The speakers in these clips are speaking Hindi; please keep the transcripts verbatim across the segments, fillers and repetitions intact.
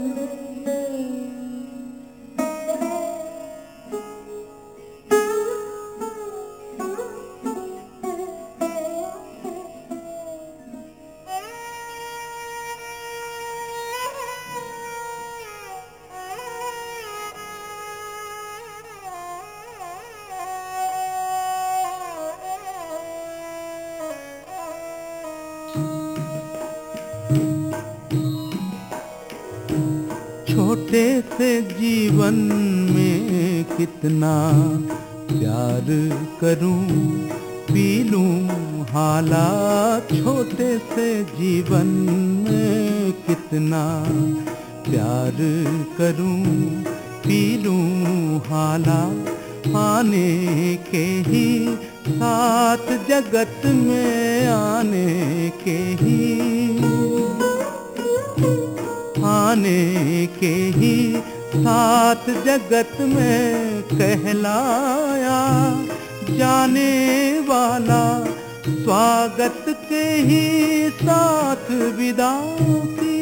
छोटे से जीवन में कितना प्यार करूं, पी लूं हालात। छोटे से जीवन में कितना प्यार करूं, पी लूं हालात। आने के ही साथ जगत में, आने के ही आने के ही साथ जगत में कहलाया जाने वाला। स्वागत के ही साथ विदा की,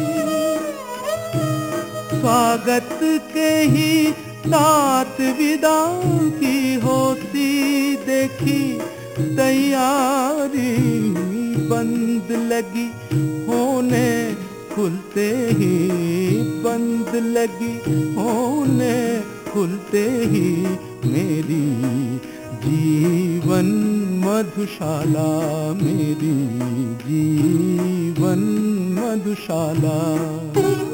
स्वागत के ही साथ विदा की होती देखी तैयारी। बंद लगी होने खुलते ही, बंद लगी होने खुलते ही मेरी जीवन मधुशाला, मेरी जीवन मधुशाला।